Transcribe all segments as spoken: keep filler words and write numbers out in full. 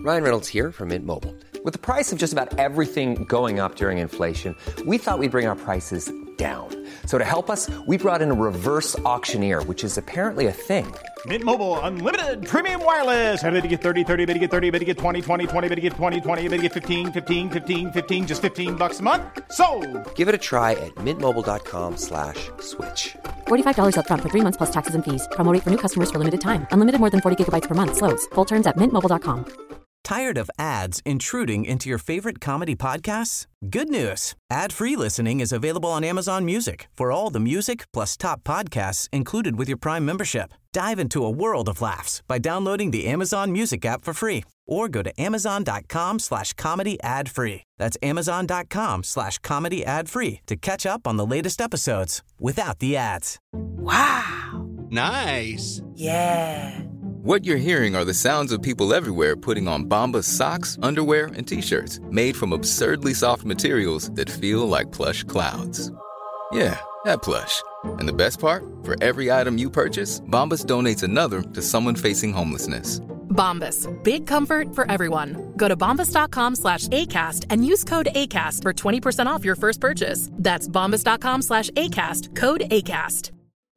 Ryan Reynolds here from Mint Mobile. With the price of just about everything going up during inflation, we thought we'd bring our prices down. So to help us, we brought in a reverse auctioneer, which is apparently a thing. Mint Mobile Unlimited Premium Wireless. How to get thirty, thirty, how to get thirty, how to get twenty, twenty, twenty, how to get twenty, twenty, how to get fifteen, fifteen, fifteen, fifteen, just fifteen bucks a month? Sold! Give it a try at mintmobile.com slash switch. forty-five dollars up front for three months plus taxes and fees. Promo rate for new customers for limited time. Unlimited more than forty gigabytes per month. Slows full terms at mint mobile dot com. Tired of ads intruding into your favorite comedy podcasts? Good news. Ad-free listening is available on Amazon Music for all the music plus top podcasts included with your Prime membership. Dive into a world of laughs by downloading the Amazon Music app for free or go to amazon.com slash comedy ad-free. That's amazon.com slash comedy ad-free to catch up on the latest episodes without the ads. Wow. Nice. Yeah. What you're hearing are the sounds of people everywhere putting on Bombas socks, underwear, and T-shirts made from absurdly soft materials that feel like plush clouds. Yeah, that plush. And the best part? For every item you purchase, Bombas donates another to someone facing homelessness. Bombas. Big comfort for everyone. Go to bombas.com slash ACAST and use code ACAST for twenty percent off your first purchase. That's bombas.com slash ACAST. Code ACAST.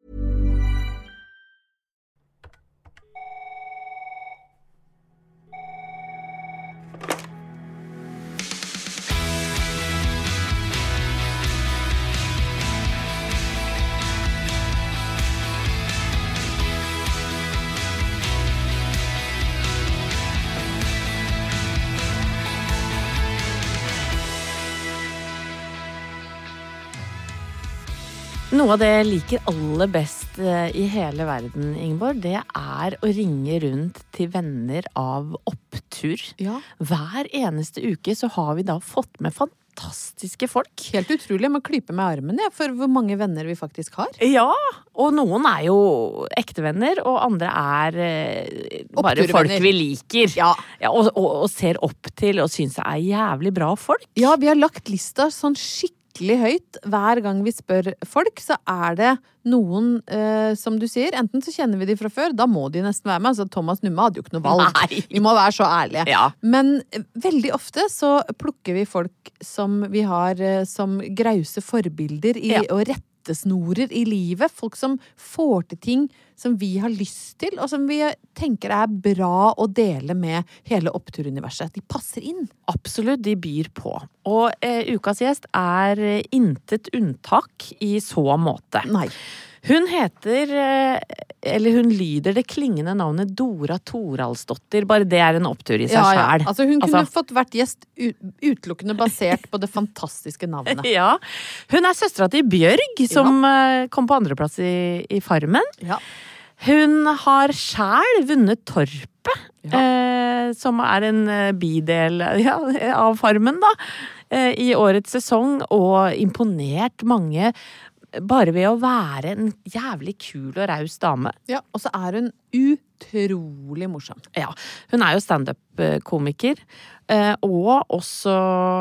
Noe av det jeg liker aller best i hele verden, Ingeborg, det er å ringe rundt til venner av opptur. Ja. Hver eneste uke så har vi da fått med fantastiske folk. Helt utrolig, man klyper med armen ja, for hvor mange venner vi faktisk har. Ja, og noen er jo ekte venner, og andre er eh, bare folk vi liker. Ja. Ja, og, og, og ser opp til og synes er jævlig bra folk. Ja, vi har lagt lista sånn skikkelig høyt. Hver gang vi spør folk, så er det noen, eh, som du sier, enten så kjenner vi de fra før, da må de nesten være med. Altså, Thomas Numme hadde jo ikke noe valg. Nei. Vi må være så ærlige. Ja. Men eh, veldig ofte så plukker vi folk som vi har eh, som grause forbilder i, Ja. og rettesnorer i livet. Folk som får til ting som vi har lyst til, og som vi tenker er bra å dele med hele oppturuniverset. De passer inn. Absolutt, de byr på. Og eh, ukas gjest er eh, intet unntak i så måte. Nei. Hun heter, eh, eller hun lyder det klingende navnet Dora Thoralsdottir. Bare det er en opptur i seg Ja, ja. selv. Altså, hun kunne Altså- fått vært gjest ut- utelukkende basert på det fantastiske navnet. Ja, hun er søstera til Bjørg, som eh, kom på andreplass i, i Farmen. Ja. Hun har selv vunnet Torpet, Ja. eh, som er en eh, bidel ja, av Farmen da, eh, i årets sesong, og imponert mange bare ved å være en jævlig kul og raus dame. Ja, og så er hun utrolig morsom. Ja, hun er jo stand-up-komiker, eh, og også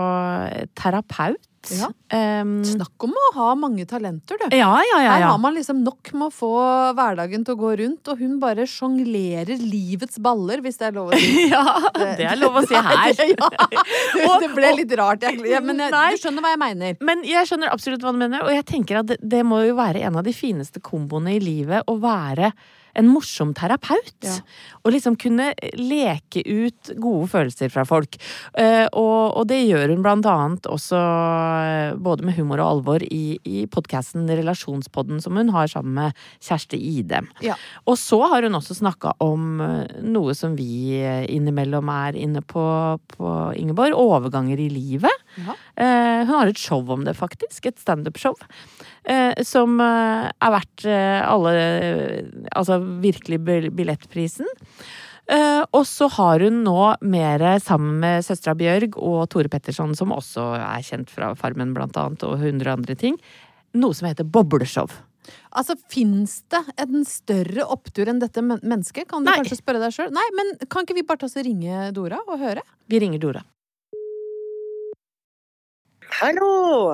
terapeut. Ja. Um, Snakk om å ha mange talenter, du. ja, ja, ja, Her ja. har man liksom nok med å få hverdagen til å gå rundt, og hun bare sjonglerer livets baller, hvis det er lov å si. Ja, det er lov å si her. Ja, det ble litt rart, jeg, ja, men jeg, Nei. du skjønner hva jeg mener. Men jeg skjønner absolutt hva du mener, og jeg tenker at det, det må jo være en av de fineste komboene i livet å være en morsom terapeut. Ja. Og liksom kunne leke ut gode følelser fra folk. Eh, og, og det gjør hun blant annet også eh, både med humor og alvor i, i podcasten Relasjonspodden som hun har sammen med Kjersti Ide. Ja. Og så har hun også snakket om eh, noe som vi eh, innimellom er inne på, på Ingeborg, overganger i livet. Ja. Eh, hun har et show om det faktisk, et stand-up-show, eh, som eh, er verdt eh, alle, eh, altså virkelig bill- billettprisen. Eh, og så har hun nå mer sammen med søstra Bjørg og Tore Petterson, som også er kjent fra Farmen blant annet, og hundre andre ting, noe som heter bobleshow. Altså, finnes det en større opptur enn dette men- mennesket? Kan du Nei. kanskje spørre deg selv? Nei, men kan ikke vi bare ta oss og ringe Dora og høre? Vi ringer Dora. Hallo!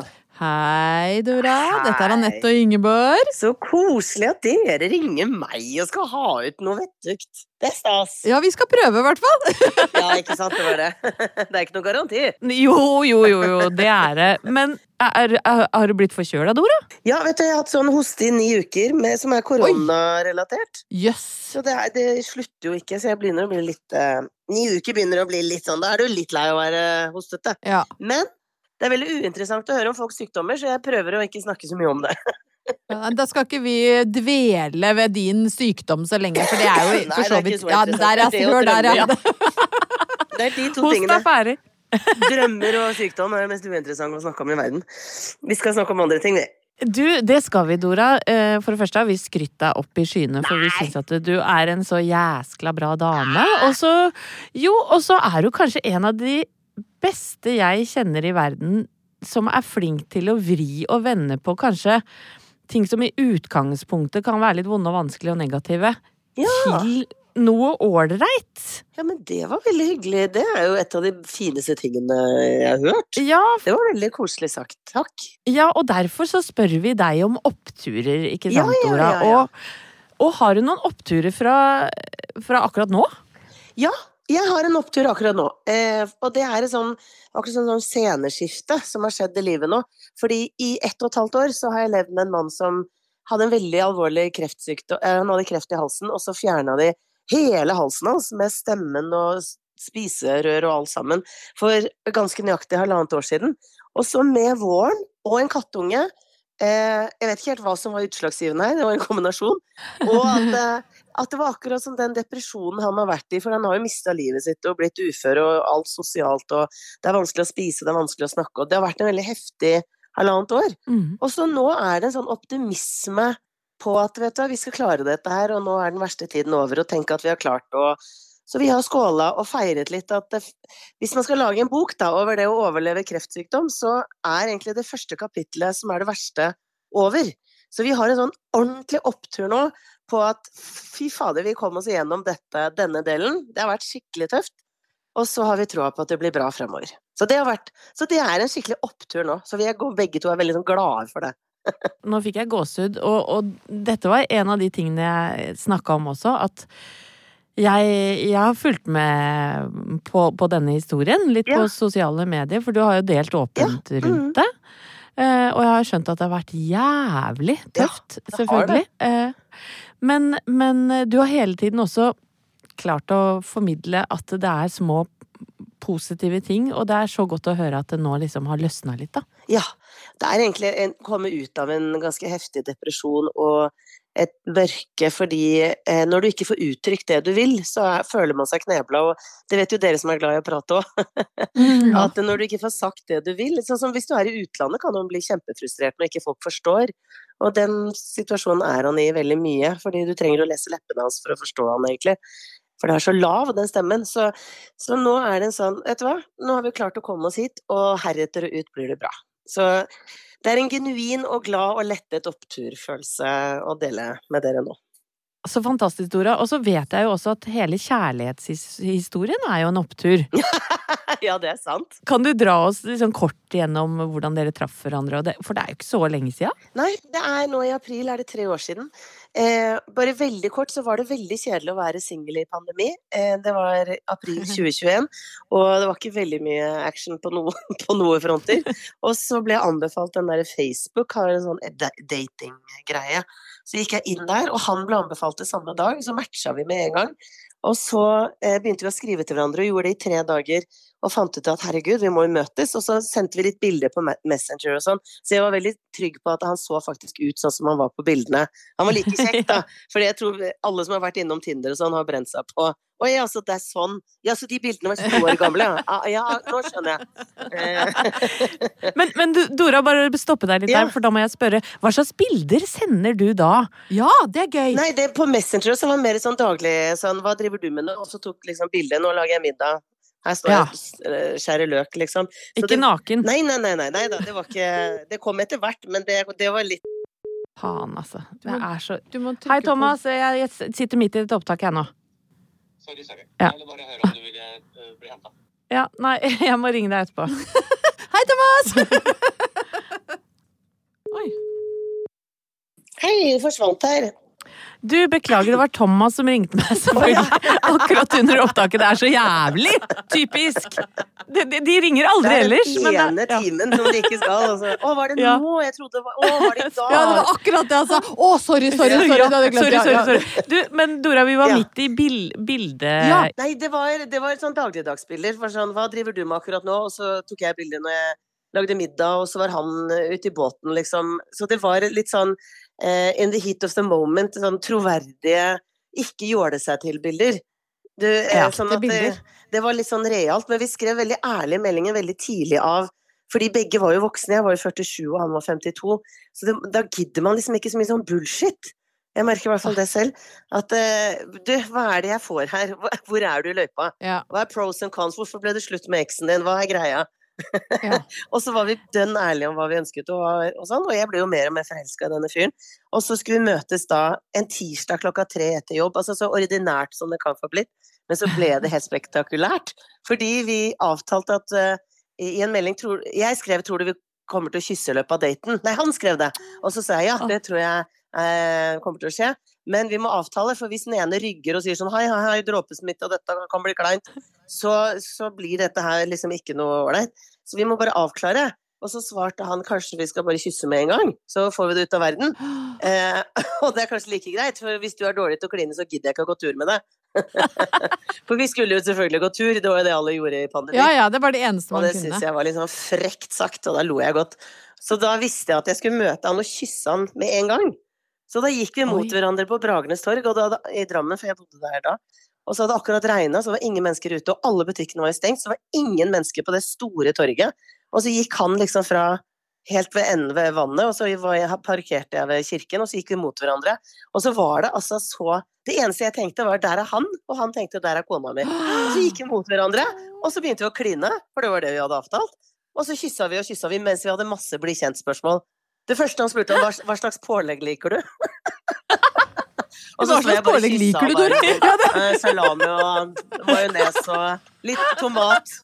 Hei, Dora. Hei. Dette er Anette og Ingeborg. Så koselig at dere ringer meg og skal ha ut noe vettugt. Det er stas. Ja, vi skal prøve i hvert fall. Ja, ikke sant, det var det. Det er ikke noe garanti. Jo, jo, jo, jo, det er det. Men er, er, har du blitt forkjøla, Dora? Ja, vet du, jeg har hatt sånn hoste i ni uker med, som er koronarelatert. Jøss. Så det, er, det slutter jo ikke, så jeg begynner å bli litt eh, Ni uker begynner å bli litt sånn, da er du litt lei å være hostete. Ja. Men det er veldig uinteressant å høre om folks sykdommer, så jeg prøver å ikke snakke så mye om det. Ja, da skal ikke vi dvele ved din sykdom så lenge, for det er jo Nei, for så det er ikke vidt. så Ja, interessant. der Det er er det å hør der, ja. drømme, Det er de to Host tingene. er ferdig. Drømmer og sykdom er det mest uinteressant å snakke om i verden. Vi skal snakke om andre ting, vi. Du, det skal vi, Dora. Eh, For det første har vi skrytt deg opp i skyene, for vi syns at du er en så jæskla bra dame. Og så, jo, og så er du kanskje en av de beste jeg kjenner i verden som er flink til å vri og vende på kanskje ting som i utgangspunktet kan være litt vonde og vanskelige og negative, Ja. til noe ålreit. Ja, men det var veldig hyggelig. Det er jo et av de fineste tingene jeg har hørt. Ja, Det var veldig koselig sagt. Takk. ja, og derfor så spør vi deg om oppturer, ikke sant, Ja, ja, Dora? ja, ja. Og, og har du noen oppturer fra, fra akkurat nå? Ja, jeg har en opptur akkurat nå. Eh, og det er et sånn, akkurat sånn, sånn sceneskifte som har skjedd i livet nå. Fordi i ett og et halvt år så har jeg levd med en mann som hadde en veldig alvorlig kreftsykdom. Eh, han hadde kreft i halsen, og så fjerna de hele halsen hans med stemmen og spiserør og alt sammen for ganske nøyaktig halvannet år siden. Og så med våren og en kattunge, eh, jeg vet ikke helt hva som var utslagsgivende her, det var en kombinasjon, og at, eh, at det var akkurat som den depresjonen han har vært i, for han har jo mistet livet sitt og blitt ufør og alt sosialt, og det er vanskelig å spise, det er vanskelig å snakke, og det har vært en veldig heftig halvannet år. Mm. Og så nå er det en sånn optimisme på at vet du, vi skal klare dette her, og nå er den verste tiden over, og tenk at vi har klart å... Så vi har skåla og feiret litt at det, hvis man skal lage en bok da, over det å overleve kreftsykdom, så er egentlig det første kapitlet som er det verste over. Så vi har en sånn ordentlig opptur nå på at fy fader, vi kom oss igjennom dette, denne delen. Det har vært skikkelig tøft. Og så har vi troa på at det blir bra fremover. Så det har vært, så det er en skikkelig opptur nå. Så vi er begge to er veldig sånn glade for det. Nå fikk jeg gåsehud, og, og dette var en av de tingene jeg snakket om også, at jeg, jeg har fulgt med på, på denne historien, litt Ja. på sosiale medier, for du har jo delt åpent Ja, rundt det. Eh, og jeg har skjønt at det har vært jævlig tøft, det har selvfølgelig. Eh, men, men du har hele tiden også klart å formidle at det er små positive ting, og det er så godt å høre at det nå liksom har løsnet litt, da. Ja, det er egentlig en, komme ut av en ganske heftig depresjon og et mørke, fordi eh, når du ikke får uttrykt det du vil, så er, føler man seg knebla, og det vet jo dere som er glad i å prate også. Mm, At når du ikke får sagt det du vil, sånn som hvis du er i utlandet kan man bli kjempefrustrert når ikke folk forstår, og den situasjonen er han i veldig mye, fordi du trenger å lese leppene hans for å forstå han egentlig. For det er så lav, den stemmen. Så, så nå er det en sånn, vet du hva? Nå har vi klart å komme oss hit, og heretter og ut blir det bra. Så det er en genuin og glad og lettet oppturfølelse å dele med dere nå. Så fantastisk, Dora. Og så vet jeg jo også at hele kjærlighetshistorien er jo en opptur. Ja, det er sant. Kan du dra oss liksom kort gjennom hvordan dere traff hverandre? Og det, for det er jo ikke så lenge siden. Nei, det er nå i april, er det tre år siden. Eh, bare veldig kort så var det veldig kjedelig å være single i pandemi. Eh, det var april tjue tjueen, og det var ikke veldig mye action på, no, på noe fronter. Og så ble jeg anbefalt den der Facebook, har en sånn dating-greie. Så gikk jeg inn der, og han ble anbefalt det samme dag, så matcha vi med en gang. Og så eh, begynte vi å skrive til hverandre, og gjorde det i tre dager, og fant ut at herregud, vi må jo møtes, og så sendte vi litt bilder på Messenger og sånn, så jeg var veldig trygg på at han så faktisk ut sånn som han var på bildene. Han var like kjekk da, for jeg tror alle som har vært innom Tinder og sånn har brent seg på, oi, altså det er sånn, ja, så de bildene var to år gamle, ja, ja, nå skjønner jeg. Men, men du, Dora, bare stoppe deg litt Ja. der, for da må jeg spørre, hva slags bilder sender du da? Ja, det er gøy. Nei, det på Messenger så var det mer sånn daglig, sånn, hva driver du med nå? Og så tok liksom bildet, nå lager jeg middag. Her står Ja. jeg skjære løk, liksom. Så Ikke det, naken. nei, nei, nei, nei, nei da, det var ikke, det kom etter hvert, men det, det var litt, Faen, altså. Det må- er så... Du må trykke Hei, på- Thomas. Jeg, jeg sitter midt i et opptak her nå. Sorry, sorry. Ja. Jeg ville bare høre om du ville uh, bli hentet. Ja, nei, jeg må ringe deg etterpå. Hei, Thomas! Hei, forsvant her. Du, beklager, det var Thomas som ringte meg selvfølgelig. Akkurat under opptaket. Det er så jævlig typisk. De, de, de ringer aldri ellers. Det er den ene timen som de ikke skal. Altså. Å, var det Ja. nå? Jeg trodde det var, å, var det i dag? Ja, det var akkurat det han sa. Å, sorry, sorry, sorry. Ja, det hadde jeg glemt. sorry, Ja, sorry, ja. sorry. Du, men Dora, vi var Ja. midt i bil, bildet. Ja, nei, det var, det var sånn dagligdagsbilder. For sånn, hva driver du med akkurat nå? Og så tok jeg bilder når jeg lagde middag, og så var han ute i båten, liksom. Så det var litt sånn uh, in the heat of the moment, sånn troverdige, ikke gjorde seg til bilder. Du, uh, Ja, sånn det at det, det var litt sånn realt, men vi skrev veldig ærlige meldinger veldig tidlig av, fordi begge var jo voksne, jeg var jo førtisju og han var femtito, så det, da gidder man liksom ikke så mye sånn bullshit. Jeg merker i hvert fall det selv, at uh, du, hva er det jeg får her? Hvor, hvor er du i løypa? Ja. Hva er pros and cons? Hvorfor ble det slutt med eksen din? Hva er greia? Ja. Og så var vi dønn ærlige om hva vi ønsket og, og sånn, og jeg ble jo mer og mer forelsket i denne fyren. Og så skulle vi møtes da en tirsdag klokka tre etter jobb, altså så ordinært som det kan få blitt, men så ble det helt spektakulært, fordi vi avtalte at uh, i en melding, tror, jeg skrev, tror du vi kommer til å kysse i løpet av daten? Nei, han skrev det, og så sa jeg, ja, det tror jeg uh, kommer til å skje, men vi må avtale, for hvis den ene rygger og sier sånn, hei, hei, hei, dråpesmitte, og dette kan bli kleint, så, så blir dette her liksom ikke noe ordentlig. Så vi må bare avklare. Og så svarte han, kanskje vi skal bare kysse med en gang, så får vi det ut av verden. Eh, og det er kanskje like greit, for hvis du er dårlig til å kline, så gidder jeg ikke å gå tur med deg. For vi skulle jo selvfølgelig gå tur, det var jo det alle gjorde i pandemi. Ja, ja, det var det eneste Og man det kunne. synes jeg var litt sånn frekt sagt, og da lo jeg godt. Så da visste jeg at jeg skulle møte han og kysse han med en gang. Så da gikk vi mot Oi. hverandre på Bragernes torg, og da, i Drammen, for jeg bodde der da. Og så hadde det akkurat regnet, så var ingen mennesker ute, og alle butikkene var stengt, så var ingen mennesker på det store torget. Og så gikk han liksom fra helt ved enden ved vannet, og så var jeg, parkerte jeg ved kirken, og så gikk vi mot hverandre. Og så var det altså så... Det eneste jeg tenkte var, der er han, og han tenkte, der er kona mi. Og så gikk vi mot hverandre, og så begynte vi å kline, for det var det vi hadde avtalt. Og så kysset vi og kysset vi, mens vi hadde masse bli kjent spørsmål. Det første han spurte om, hva, hva slags pålegg liker du? Og så Hva slags pålegg liker du, Dora? Ja, det... Salami og majones og litt tomat.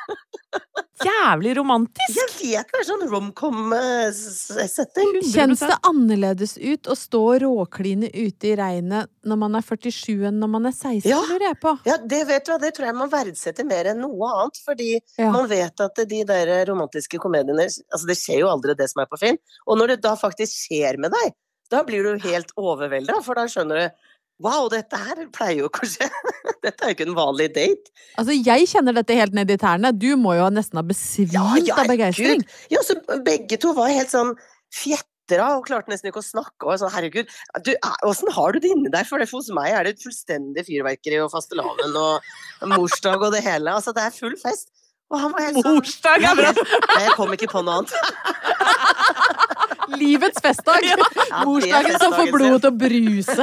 Jævlig romantisk. Jeg vet, det er sånn rom-com-setting. Kjennes det annerledes ut å stå råkline ute i regnet når man er førtisju enn når man er seksten, Ja. lurer jeg på? Ja, det vet du hva, det tror jeg man verdsetter mer enn noe annet, fordi Ja. man vet at de der romantiske komediene, altså det skjer jo aldri det som er på film, og når det da faktisk skjer med deg, da blir du helt overveldet, for da skjønner du, wow, dette her pleier jo ikke å skje. Dette er jo ikke en vanlig date. Altså, jeg kjenner dette helt ned i tærne. Du må jo nesten ha besvimt av begeistring. herregud. Ja, så begge to var helt sånn fjettere og klarte nesten ikke å snakke. Og sånn, herregud, du, hvordan har du det inni der? For det, hos meg er det et fullstendig fyrverkeri og fastelavn og morsdag og det hele. Altså, det er full fest. Og han var helt sånn... Morsdag er bra. Nei, jeg kom ikke på noe annet. Livets festdag. Ja, det Morsdagen er som får festdagen blodet til å bruse.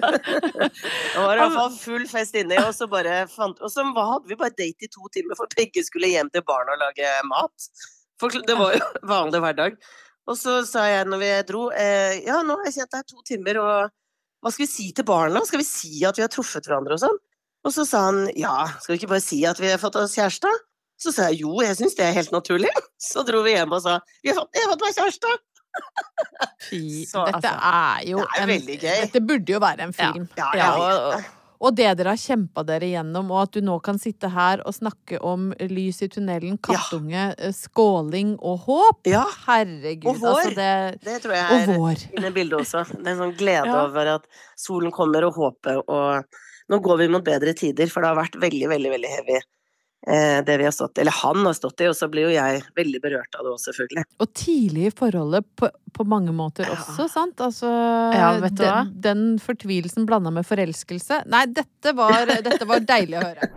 Det var i hvert fall full fest inne, og så bare fant, og så hadde vi bare date i to timer, for begge skulle hjem til barna og lage mat. For det var jo vanlig hverdag. Og så sa jeg når vi dro, eh, ja, nå har jeg kjent deg to timer, og hva skal vi si til barna? Skal vi si at vi har truffet hverandre og sånn? Og så sa han, ja, skal vi ikke bare si at vi har fått oss kjæreste? Så sa jeg, jo, jeg synes det er helt naturlig. Så dro vi hjem og sa, vi har fått, jeg har fått meg kjæreste. Fy, Så, Dette altså. er jo Det er jo en, veldig gøy. Dette burde jo være en film. Ja, Ja, jeg vet og- det. Og det dere har kjempet dere igjennom, og at du nå kan sitte her og snakke om lys i tunnelen, kattunge, eh, skåling og håp. Ja, Herregud, Og vår. altså det... det tror jeg Og er vår. inne i bildet også. Det er en sånn glede Ja. over at solen kommer og håpet, og nå går vi mot bedre tider, for det har vært veldig, veldig, veldig heavy. Eh, det vi har stått i, eller han har stått i, og så blir jo jeg veldig berørt av det også, selvfølgelig. Og tidlig i forholdet på, på mange måter også, sant? Altså, Ja, vet du hva? den, den fortvilelsen blandet med forelskelse. Nei, dette var, dette var deilig å høre.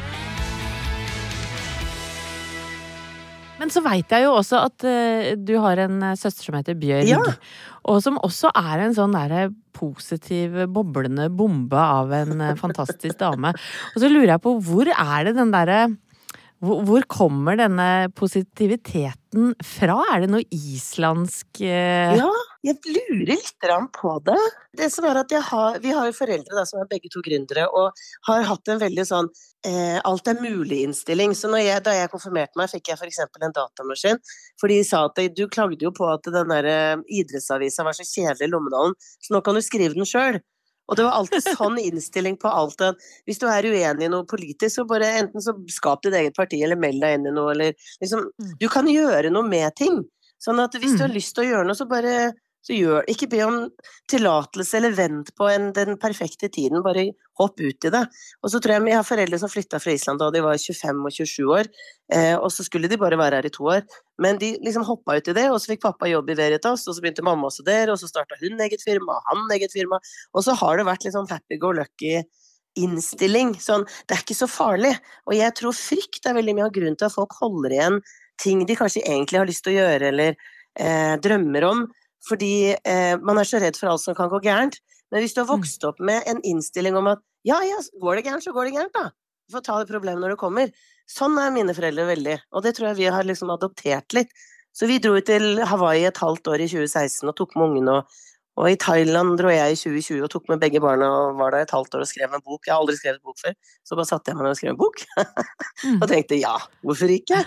Men så vet jeg jo også at uh, du har en uh, søster som heter Bjørg, Ja. og som også er en sånn der positiv, boblende bombe av en uh, fantastisk dame. Og så lurer jeg på, hvor er det den derre Hvor, hvor kommer denne positiviteten fra? Er det noe islandsk eh... Ja, jeg lurer litt grann på det. Det som er at jeg har, vi har jo foreldre da, som er begge to gründere, og har hatt en veldig sånn eh, alt er mulig innstilling. Så når jeg, da jeg konfirmerte meg, fikk jeg for eksempel en datamaskin, for de sa at du klagde jo på at den der eh, idrettsavisa var så kjedelig i Lommedalen, så nå kan du skrive den selv. Og det var alltid sånn innstilling på alt. At hvis du er uenig i noe politisk, så bare enten så skap ditt eget parti, eller meld deg inn i noe, eller liksom, du kan gjøre noe med ting. Sånn at hvis du har lyst til å gjøre noe, så bare, så gjør, ikke be om tillatelse, eller vent på en, den perfekte tiden, bare hopp ut i det. Og så tror jeg, jeg har foreldre som flyttet fra Island da de var tjuefem og tjuesju år, eh, og så skulle de bare være her i to år. Men de liksom hoppet ut i det, og så fikk pappa jobb i Veritas, og så begynte mamma også der, og så startet hun eget firma, og han eget firma, og så har det vært litt sånn happy-go-lucky innstilling. Sånn, det er ikke så farlig. Og jeg tror frykt er veldig mye av grunnen til at folk holder igjen ting de kanskje egentlig har lyst til å gjøre, eller eh, drømmer om, fordi eh, man er så redd for alt som kan gå gærent. Men hvis du har vokst opp med en innstilling om at ja, ja, går det gærent, så går det gærent da. Du får ta det problemet når det kommer. Sånn er mine foreldre veldig, og det tror jeg vi har liksom adoptert litt. Så vi dro til Hawaii et halvt år i tjue seksten og tok med ungene, og, og i Thailand dro jeg i tjue tjue og tok med begge barna og var der et halvt år og skrev en bok. Jeg har aldri skrevet bok før, så bare satte jeg meg og skrev en bok. Og tenkte, ja, hvorfor ikke?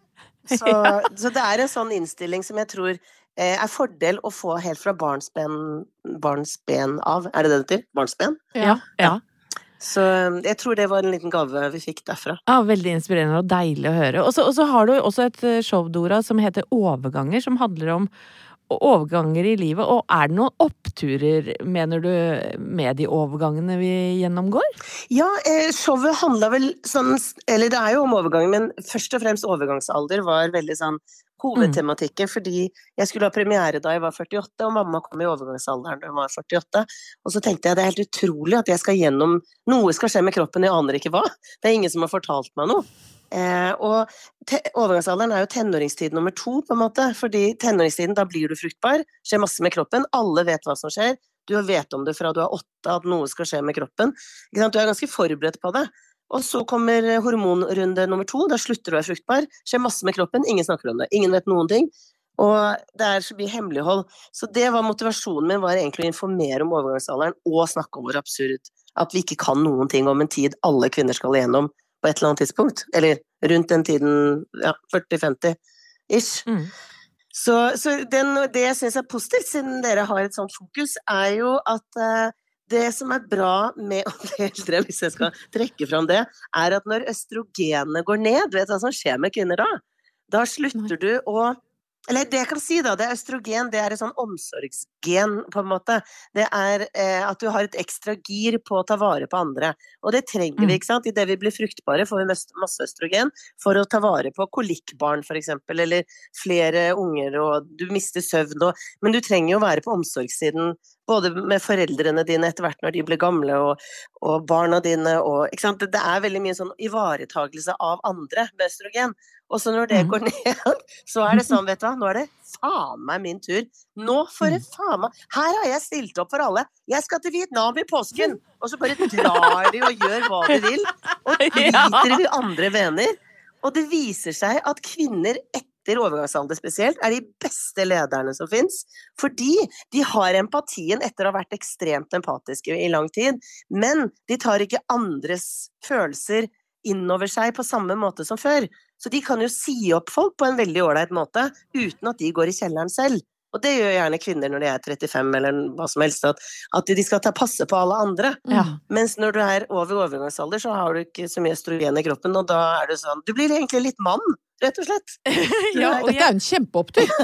Så, så det er en sånn innstilling som jeg tror eh, er fordel å få helt fra barnsben, barnsben av. Er det det det til? Barnsben? Ja, ja. Så jeg tror det var en liten gave vi fikk derfra. Ja, veldig inspirerende og deilig å høre. Og så, og så har du også et show, Dora, som heter Overganger, som handler om overganger i livet. Og er det noen oppturer, mener du, med de overgangene vi gjennomgår? Ja, eh, showet handlet vel sånn, eller det er jo om overgang, men først og fremst overgangsalder var veldig sånn hovedtematikken, fordi jeg skulle ha premiere da jeg var førtiåtte, og mamma kom i overgangsalderen da hun var førtiåtte, og så tenkte jeg det er helt utrolig at jeg skal gjennom, noe skal skje med kroppen, jeg aner ikke hva, det er ingen som har fortalt meg noe. Eh, og te- overgangsalderen er jo tenåringstid nummer to på en måte, fordi tenåringstiden da blir du fruktbar, skjer masse med kroppen, alle vet hva som skjer, du vet om det fra du er åtte at noe skal skje med kroppen, ikke sant? Du er ganske forberedt på det. Og så kommer hormonrunde nummer to, da slutter du å være fruktbar, skjer masse med kroppen, ingen snakker om det, ingen vet noen ting, og det er så mye hemmelighold. Så det var motivasjonen min, var egentlig å informere om overgangsalderen, og snakke om hvor absurd, at vi ikke kan noen ting om en tid alle kvinner skal igjennom på et eller annet tidspunkt, eller rundt den tiden, ja, førti femti-ish. Mm. Så, så den, det jeg synes er positivt, siden dere har et sånt fokus, er jo at uh, det som er bra med å bli eldre, hvis jeg skal trekke fram det, er at når østrogenet går ned, vet du hva som skjer med kvinner da? Da slutter du å, eller det jeg kan si da, det er østrogen, det er et sånn omsorgsgen på en måte. Det er eh, at du har et ekstra gir på å ta vare på andre. Og det trenger vi, ikke sant? I det vi blir fruktbare får vi masse østrogen for å ta vare på kolikkbarn for eksempel, eller flere unger, og du mister søvn, og, men du trenger jo være på omsorgssiden, både med foreldrene dine etter hvert når de blir gamle, og, og barna dine, og, ikke sant? Det er veldig mye sånn ivaretagelse av andre med østrogen. Og så når det går ned, så er det sånn, vet du hva, nå er det faen meg min tur. Nå får det faen meg, her har jeg stilt opp for alle. Jeg skal til Vietnam i påsken, og så bare drar de og gjør hva de vil, og driter vi andre venner. Og det viser seg at kvinner etter overgangsalder spesielt er de beste lederne som finnes, fordi de har empatien etter å ha vært ekstremt empatiske i lang tid, men de tar ikke andres følelser innover seg på samme måte som før. Så de kan jo si opp folk på en veldig ordentlig måte, uten at de går i kjelleren selv. Og det gjør gjerne kvinner når de er trettifem eller hva som helst, at, at de skal ta passe på alle andre. Ja. Mens når du er over overgangsalder, så har du ikke så mye østrogen i kroppen, og da er det sånn, du blir egentlig litt mann, rett og slett. Ja, og dette er en kjempeopptur.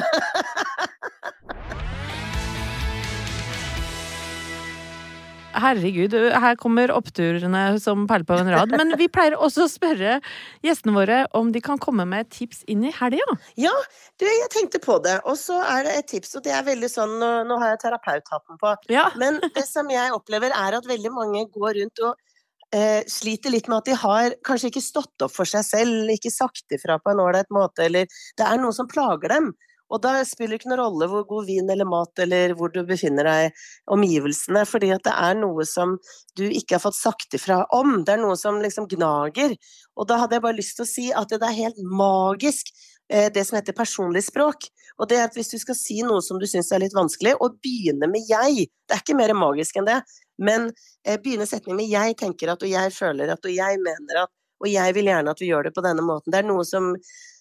Herregud, her kommer oppturene som perler på en rad, men vi pleier også å spørre gjestene våre om de kan komme med tips inn i helga. Ja, du, jeg tenkte på det, og så er det et tips, og det er veldig sånn, nå, nå har jeg terapeuthatten på, ja. Men det som jeg opplever er at veldig mange går rundt og eh, sliter litt med at de har kanskje ikke stått opp for seg selv, ikke sagt ifra på en ordentlig måte, eller det er noe som plager dem. Og da spiller det ikke noen rolle hvor god vin eller mat eller hvor du befinner deg omgivelsene, fordi at det er noe som du ikke har fått sagt ifra om. Det er noe som liksom gnager. Og da hadde jeg bare lyst til å si at det er helt magisk, det som heter personlig språk. Og det er at hvis du skal si noe som du synes er litt vanskelig, og begynne med jeg, det er ikke mer magisk enn det, men begynne setning med jeg tenker at, og jeg føler at, og jeg mener at, og jeg vil gjerne at vi gjør det på denne måten. Det er noe som,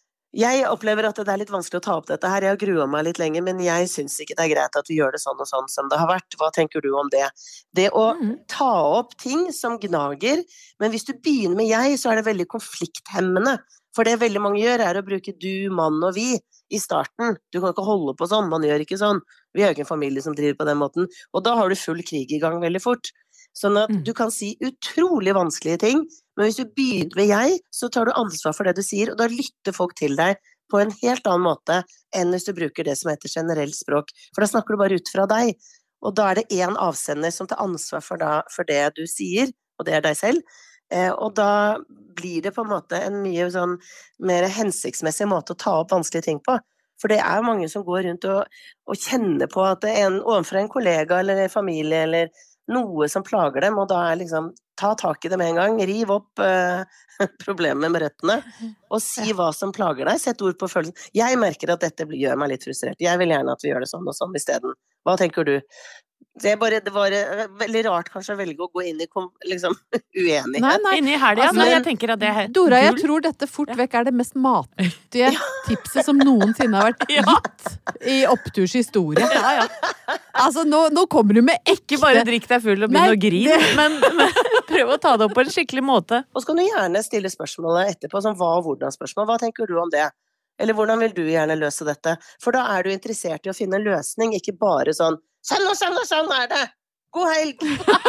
jeg opplever at det er litt vanskelig å ta opp dette her, jeg har gruet meg litt lenger, men jeg synes ikke det er greit at vi gjør det sånn og sånn som det har vært. Hva tenker du om det? Det å ta opp ting som gnager, men hvis du begynner med jeg, så er det veldig konflikthemmende. For det veldig mange gjør er å bruke du, mann og vi i starten. Du kan ikke holde på sånn, man gjør ikke sånn. Vi har jo ikke en familie som driver på den måten. Og da har du full krig i gang veldig fort. Sånn at du kan si utrolig vanskelige ting, men hvis du begynner med jeg, så tar du ansvar for det du sier, og da lytter folk til deg på en helt annen måte enn hvis du bruker det som heter generelt språk. For da snakker du bare ut fra deg, og da er det en avsender som tar ansvar for, da, for det du sier, og det er deg selv. Eh, og da blir det på en måte en mye sånn mer hensiktsmessig måte å ta opp vanskelige ting på. For det er mange som går rundt og, og kjenner på at det er en, overfor en kollega eller en familie eller noe som plager dem, og da er liksom, ta tak i det med en gang, riv opp eh, problemet med røttene, og si hva som plager deg, sett ord på følelsen. Jeg merker at dette gjør meg litt frustrert, jeg vil gjerne at vi gjør det sånn og sånn i stedet. Hva tenker du? Det, bare, det var veldig rart kanskje å velge å gå inn i liksom, uenighet. Nei, nei. Inn i helgen, altså, jeg tenker at det er Dora, jeg tror dette fort vekk er det mest matnyttige tipset som noensinne har vært gitt i Oppturs historie. Ja, ja. Altså, nå, nå kommer du med ekte... Ikke bare drikk deg full og begynne å grine, det... men, men prøv å ta det opp på en skikkelig måte. Og så kan du gjerne stille spørsmålet etterpå, som hva og hvordan spørsmål. Hva tenker du om det? Eller hvordan vil du gjerne løse dette? For da er du interessert i å finne en løsning, ikke bare sånn sånn og sånn og sånn er det! God helg!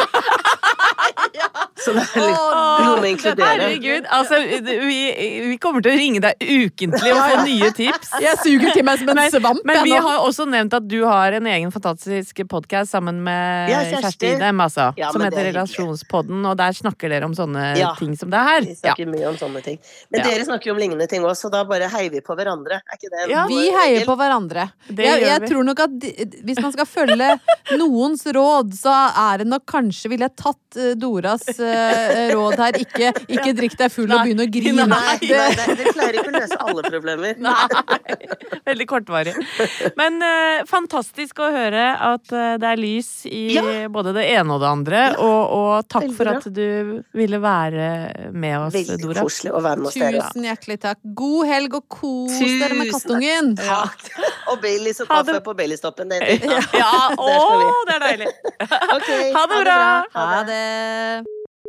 Ja. Så det er litt noe med å inkludere. Herregud, altså, vi, vi kommer til å ringe deg ukentlig og få nye tips. Jeg suger til meg som en svamp. Men, men vi har også nevnt at du har en egen fantastisk podcast sammen med ja, Kjersti Dem, altså, ja, som heter Relasjonspodden, og der snakker dere om sånne ja. ting som det her. Vi snakker ja. mye om sånne ting. Men dere snakker jo om lignende ting også, så da bare heier vi på hverandre. Er ikke det? Ja, vi heier på hverandre. Jeg, jeg tror nok at de, hvis man skal følge noens råd, så er det nok kanskje, vil jeg tatt uh, Doras uh, råd her, ikke, ikke drikk deg full og begynne å grine. Nei, nei, nei, det klarer ikke å løse alle problemer. Nei, veldig kortvarig. Men uh, fantastisk å høre at uh, det er lys i ja. både det ene og det andre, ja. og, og takk veldig for at bra. Du ville være med oss, veldig Dora. Veldig koselig å være med oss dere. Tusen hjertelig takk. God helg og kos Tusen. Dere med kattungen. Ja. Og Baileys og kaffe på Baileys-toppen. Det er ja, ja. Å, det er deilig. Okay, ha det bra. Ha det. Ha det.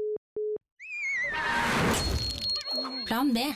Plan B.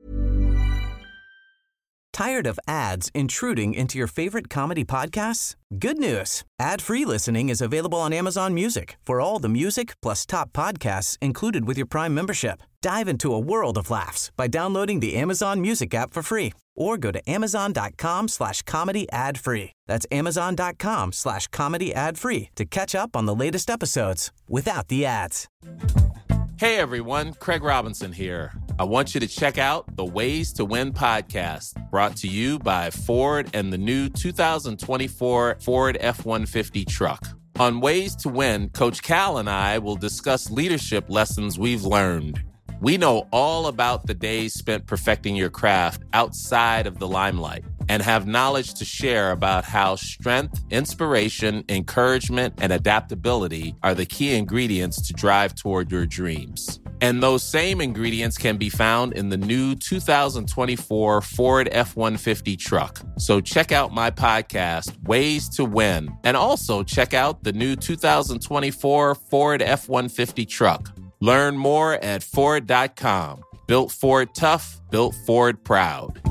Tired of ads intruding into your favorite comedy podcasts? Good news. Ad-free listening is available on Amazon Music for all the music plus top podcasts included with your Prime membership. Dive into a world of laughs by downloading the Amazon Music app for free or go to amazon.com slash comedy ad free. That's amazon.com slash comedy ad free to catch up on the latest episodes without the ads. Hey everyone, Craig Robinson here. I want you to check out the Ways to Win podcast, brought to you by Ford and the new two thousand twenty-four Ford F one fifty truck. On Ways to Win, Coach Cal and I will discuss leadership lessons we've learned. We know all about the days spent perfecting your craft outside of the limelight and have knowledge to share about how strength, inspiration, encouragement, and adaptability are the key ingredients to drive toward your dreams. And those same ingredients can be found in the new two thousand twenty-four Ford F one fifty truck. So check out my podcast, Ways to Win, and also check out the new two thousand twenty-four Ford F one fifty truck. Learn more at Ford dot com. Built Ford tough, built Ford proud.